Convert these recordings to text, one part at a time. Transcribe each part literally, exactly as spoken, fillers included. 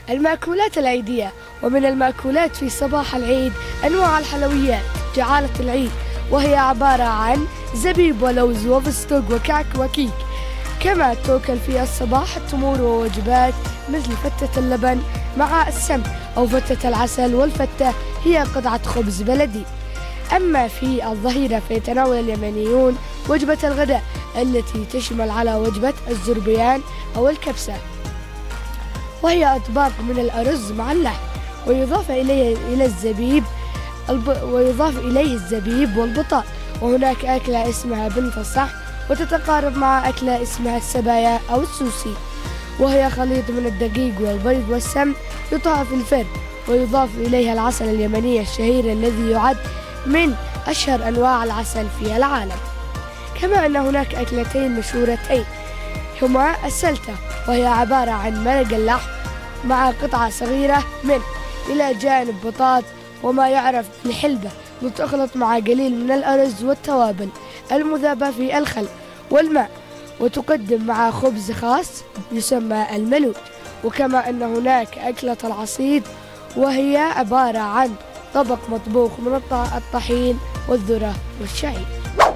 المأكولات العيدية. ومن المأكولات في صباح العيد أنواع الحلويات جعالة العيد، وهي عبارة عن زبيب ولوز وفستق وكعك وكيك. كما توكل في الصباح التمور ووجبات مثل فتة اللبن مع السمن أو فتة العسل، والفتة هي قطعة خبز بلدي. أما في الظهيرة فيتناول اليمنيون وجبة الغداء التي تشمل على وجبة الزربيان أو الكبسة، وهي أطباق من الأرز مع اللحم، ويضاف إليه إلى الزبيب ويضاف إليه الزبيب والبطاط. وهناك أكلة اسمها بنت الصح، وتتقارب مع أكلة اسمها السبايا أو السوسي، وهي خليط من الدقيق والبيض والسمن يطهى في الفرن، ويضاف إليها العسل اليمني الشهير الذي يعد من أشهر أنواع العسل في العالم. كما أن هناك أكلتين مشهورتين هما السلتة، وهي عبارة عن مرق اللحم مع قطعة صغيرة منه، إلى جانب بطاط وما يعرف بالحلبة، وتخلط مع قليل من الأرز والتوابل المذابة في الخل والماء، وتقدم مع خبز خاص يسمى الملوج. وكما أن هناك أكلة العصيد، وهي عبارة عن طبق مطبوخ من الطحين والذرة والشعير.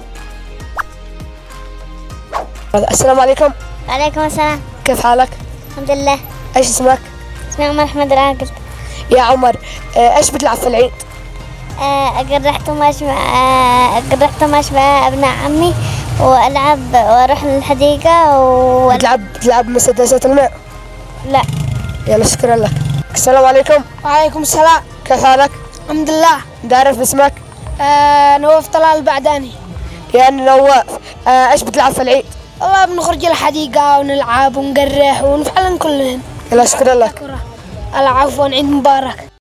السلام عليكم. وعليكم السلام. كيف حالك؟ الحمد لله. ايش اسمك؟ اسمي عمر أحمد العاقل. يا عمر، ايش بتلعب في العيد؟ أقرح طماش مع أقرح طماش مع أبناء عمي، وألعب وأروح للحديقة و بتلعب بتلعب مسدسات الماء؟ لا. يلا شكرا لك. السلام عليكم. وعليكم السلام. كيف حالك؟ الحمد لله. نعرف اسمك؟ آه نواف طلال البعداني. يا نواف، آه ايش بتلعب في العيد؟ والله بنخرج الحديقة ونلعب ونقرح ونفعل كلهن. يلا شكرا لك. العفو، عيد مبارك.